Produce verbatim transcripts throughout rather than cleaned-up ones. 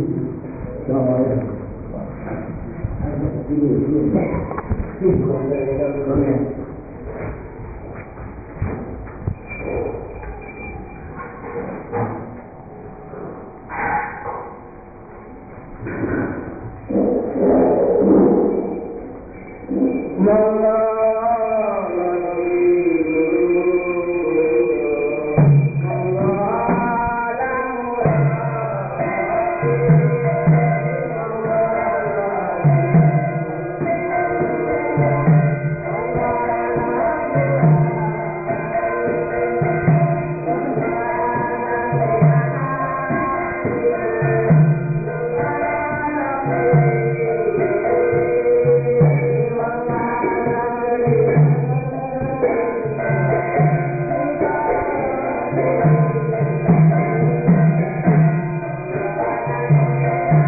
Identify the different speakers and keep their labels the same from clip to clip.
Speaker 1: Thank you.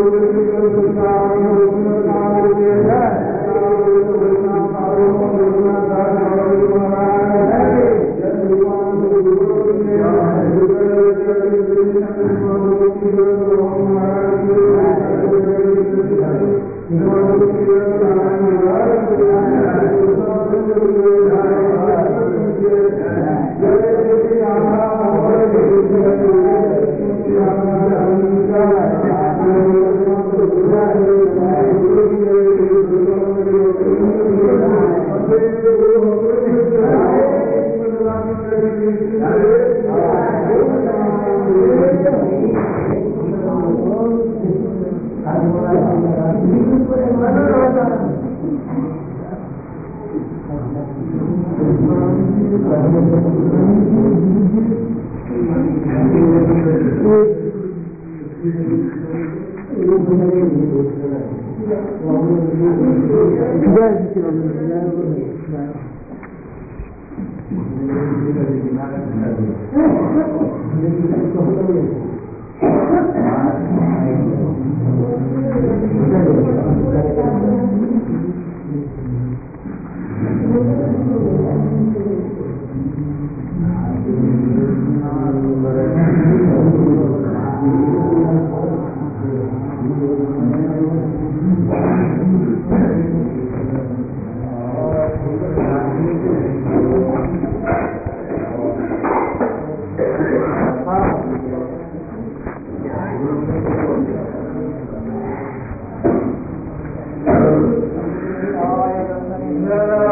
Speaker 1: Yeah.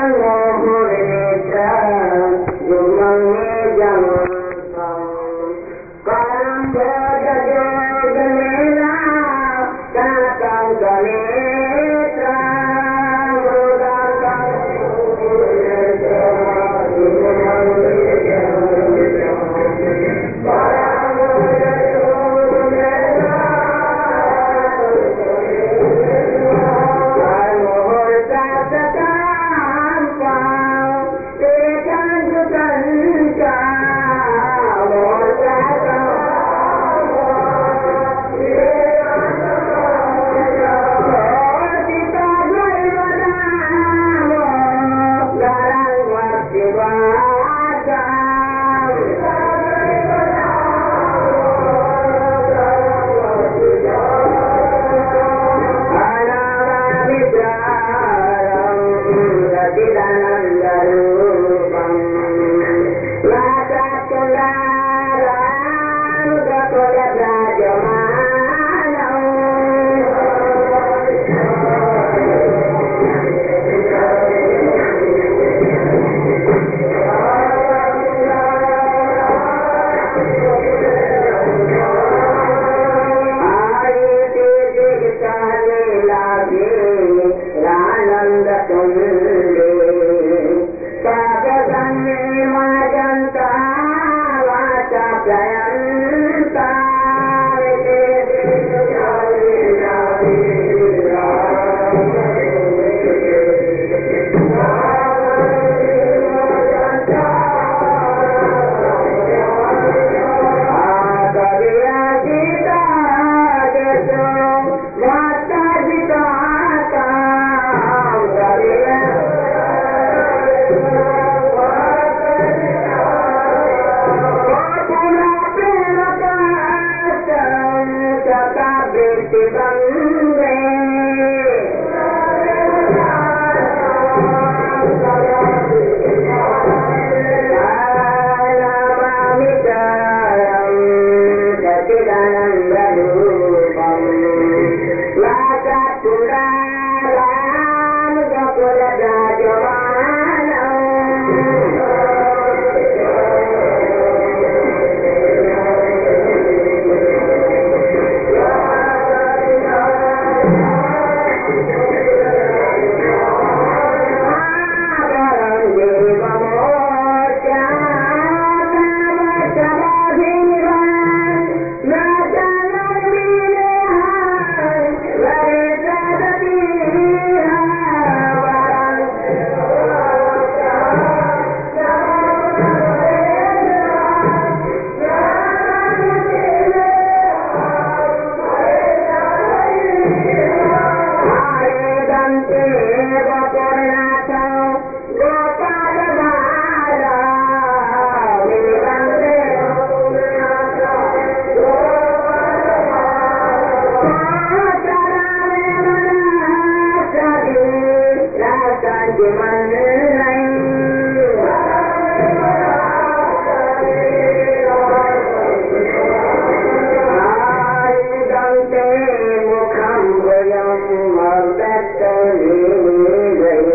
Speaker 1: Mokham भुजम मर्दत्तनीले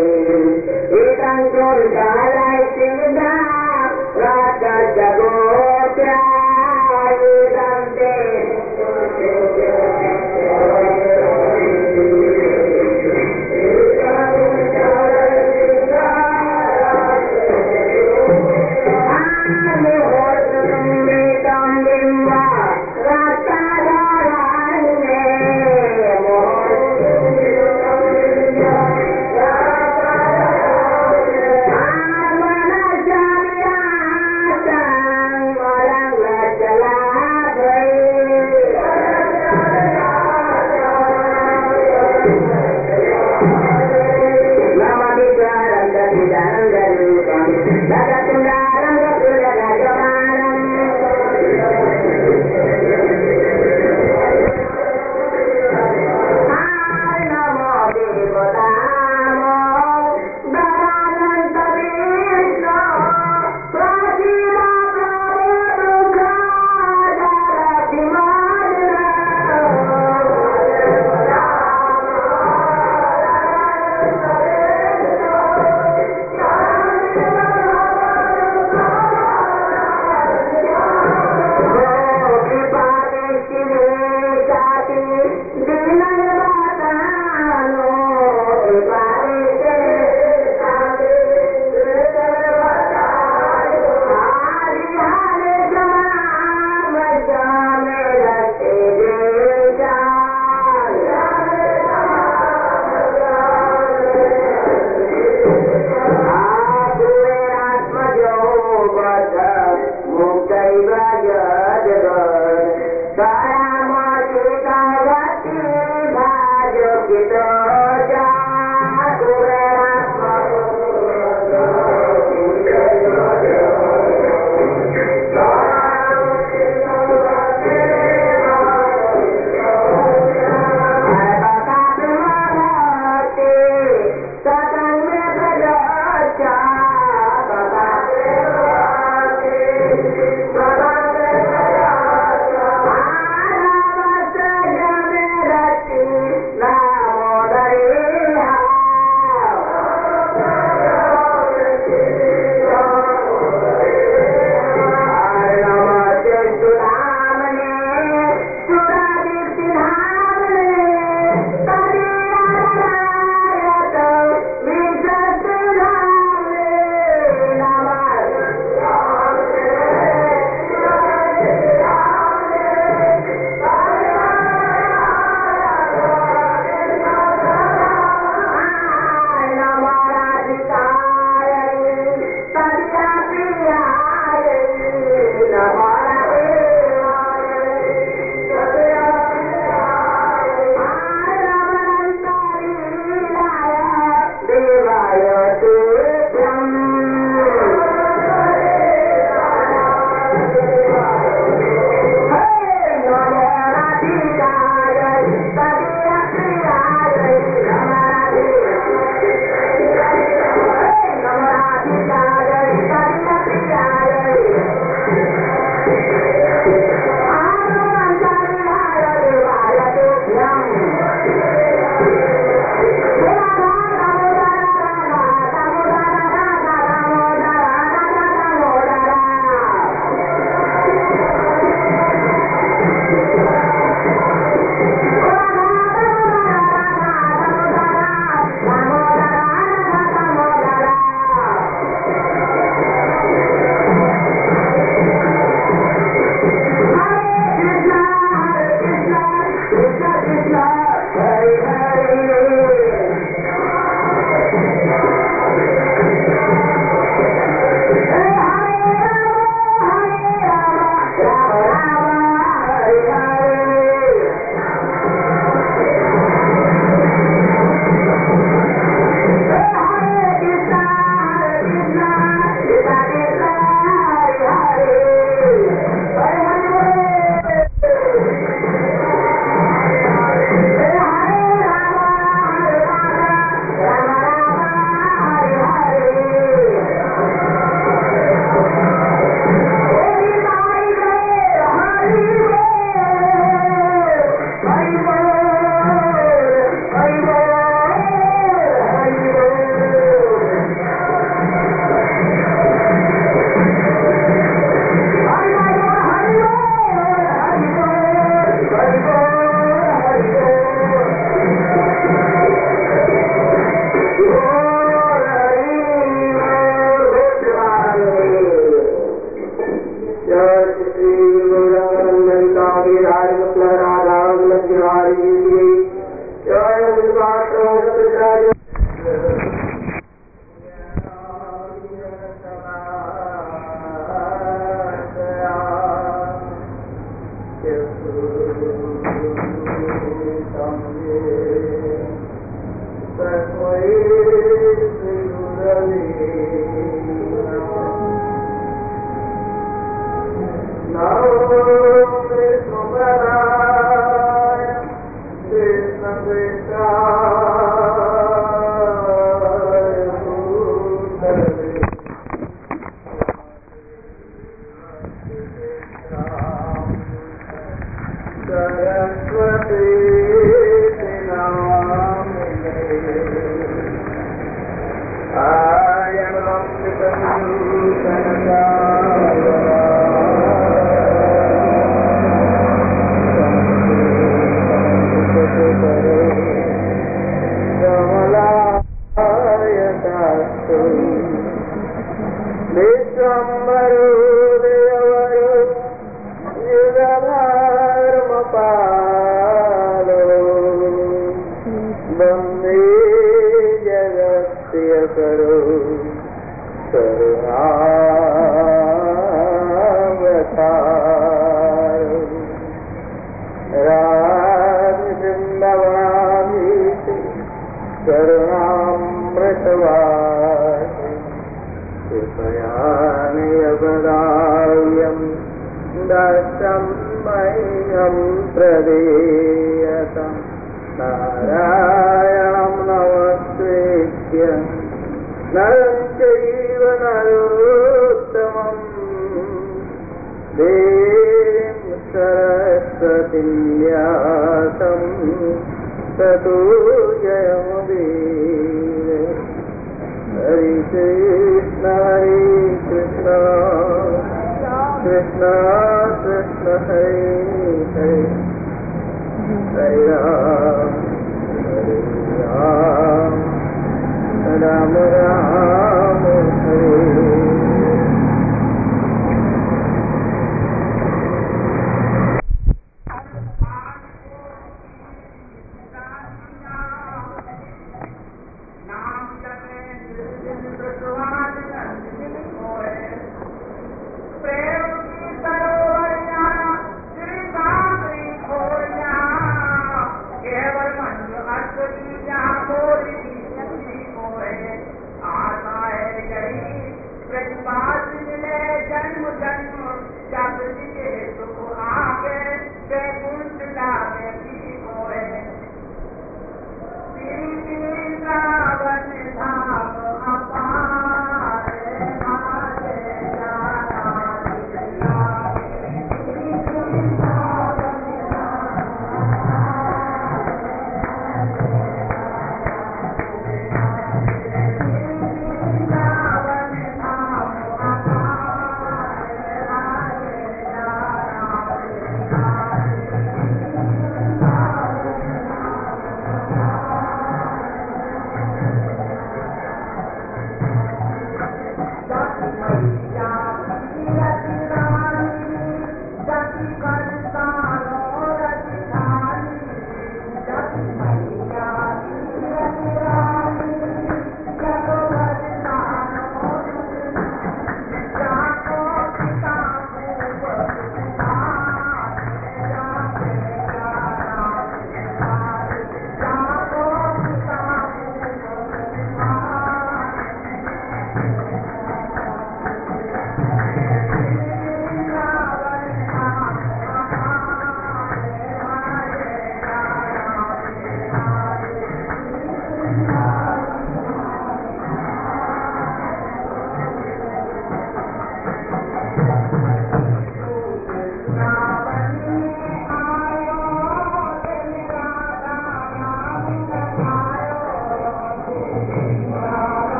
Speaker 1: Asha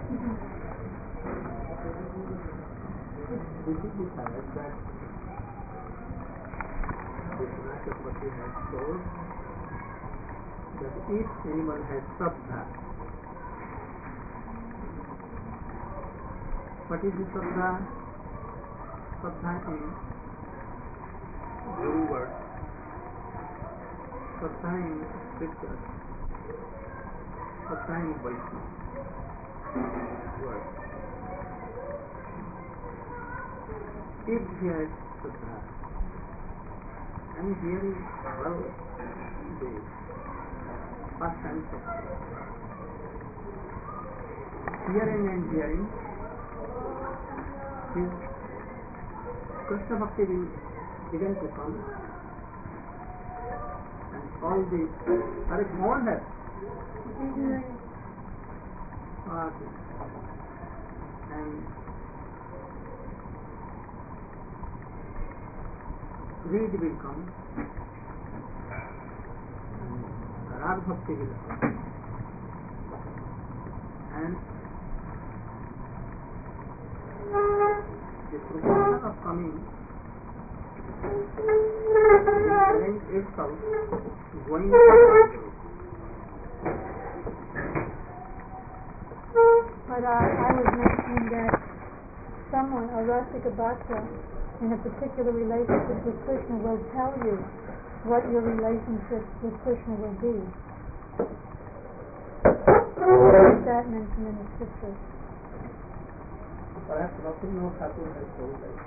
Speaker 1: This is the fact that Vishnu Chakravarti has told that each animal has sabdha. What is the sabdha? Sabdha is Guru word. Sabdha in scripture. Sabdha in Vaishnava word. If he has sabdha, and hearing well the first time hearing and hearing, his Krishna Bhakti will begin to come, and all the correct more has and greed will come, and Rag Bhakti will come, and the proportion of coming is itself going to
Speaker 2: But I, I was mentioning that someone, a Rasika Bhakta, in a particular relationship with Krishna will tell you what your relationship with Krishna will be. Is that mentioned in the scriptures?
Speaker 1: Perhaps Bhaktivinoda Thakur has told us.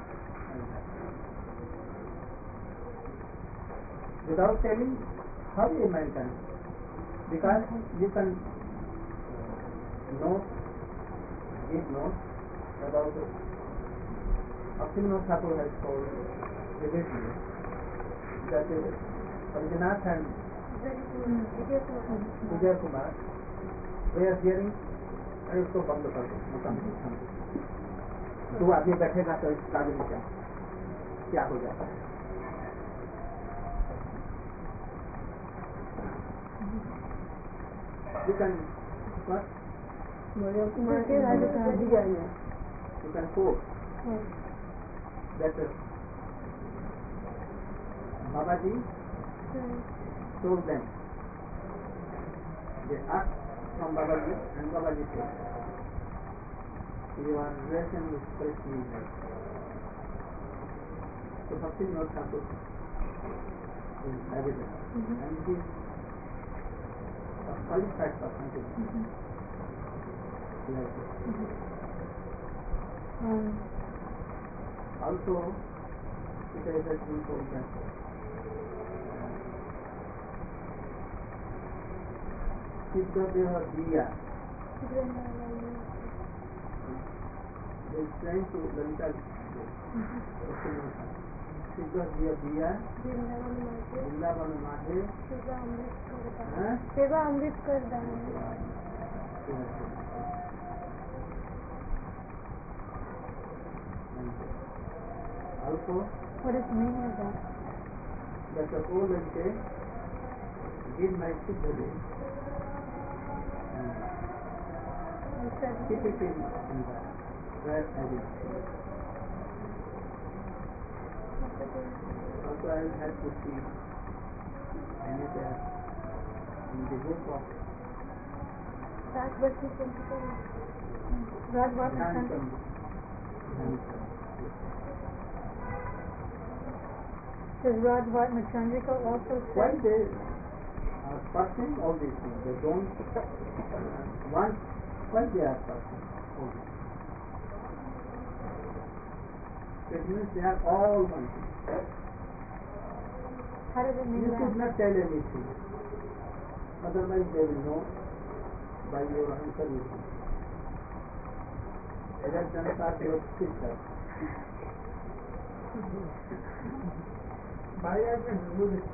Speaker 1: Without telling, how you maintain? Because you can know, give note about it. Bhaktivinoda Thakur has told repeatedly that Rajinath and Vijay Kumar, they are hearing, अरे उसको बंद कर दो, तो आदमी बैठेगा तो इस कागज में क्या क्या हो जाता है? You can what? You can quote that uh, Babaji told them. They asked from Babaji, and Babaji said, "Your relation with Krishna is right." So Bhaktivinoda Thakur is evident, mm-hmm. and he is a qualified person to mm-hmm. like this. Mm-hmm. Um, also, it has been told that Siddhadeha Diya is trying to Lalita Siddhadeha Diya Vrindavan Madhe
Speaker 2: Seva Amrit Karda.
Speaker 1: Also,
Speaker 2: what is the meaning of that?
Speaker 1: That the old Lalita give my Siddhadeha. Keep it in, in that where I will see. Also, I will have to see anywhere in the book of
Speaker 2: Rajvati Chandrika. Rajvati Chandrika. Does Radhavati Chandrika also say?
Speaker 1: Why they are pursuing all these things? They don't uh, want. Why they are pursuing all these things? It means they are all one thing.
Speaker 2: How does it mean
Speaker 1: you
Speaker 2: that?
Speaker 1: You should not tell anything. Otherwise they will know by your answer you will. As Janata your sister. Why are you doing it?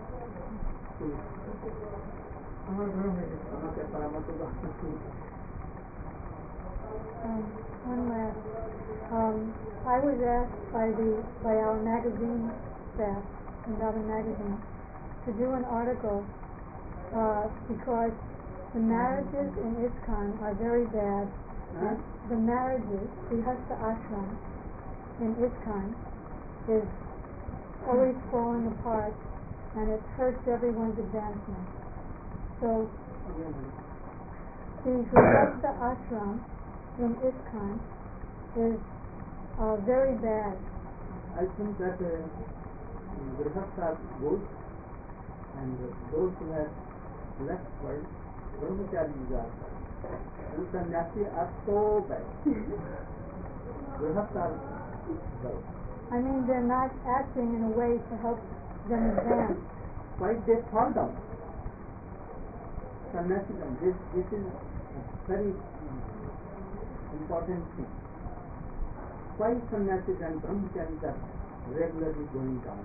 Speaker 2: Um, one last. Um, I was asked by the by our magazine staff, Vrindavan Magazine, to do an article uh, because the marriages in ISKCON are very bad.
Speaker 1: Huh?
Speaker 2: And the marriages, Grihastha ashram in ISKCON is always falling apart, and it hurts everyone's advancement. So the Grihastha ashram in ISKCON is uh, very bad.
Speaker 1: I think that uh, Grihastha are good, and those who have left world, brahmacharis are bad. And sannyasi are so bad. Grihastha are good.
Speaker 2: I mean, they're not acting in a way to help them advance.
Speaker 1: Why they fall down? Sannyasidam, this, this is a very important thing. Why sannyasis and brahmacharis are regularly going down?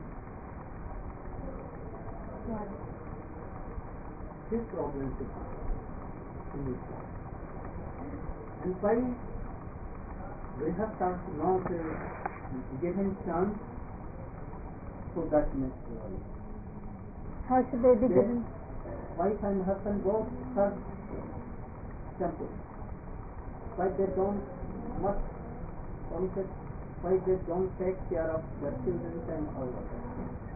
Speaker 2: What?
Speaker 1: This problem is in this life. And why Grihastha are not uh, given chance for that next level?
Speaker 2: How should they be
Speaker 1: They-
Speaker 2: given?
Speaker 1: Wife and husband both serve temple. Why they don't much concept, why they don't take care of their children and all of that.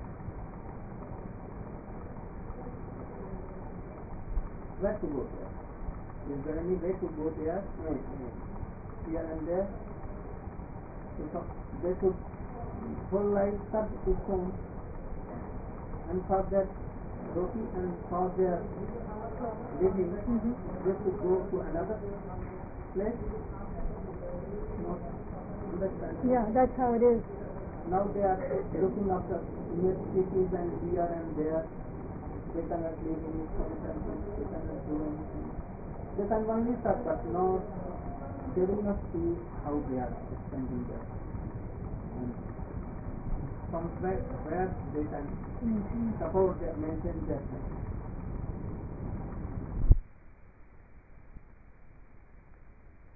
Speaker 1: Where to go there? Is there any way to go there? No, no. Here and there? So they should whole life serve ISKCON, and for that roti and for their living,
Speaker 2: Mm-hmm.
Speaker 1: they should go to another place. Not understand.
Speaker 2: Yeah, that's how it is.
Speaker 1: Now they are looking after universities and here and there. They cannot live in some temples, they cannot do anything. They can only serve, but not, they will not see how they are spending their money. From where, where they can
Speaker 2: Mm-hmm.
Speaker 1: support their, maintain their life.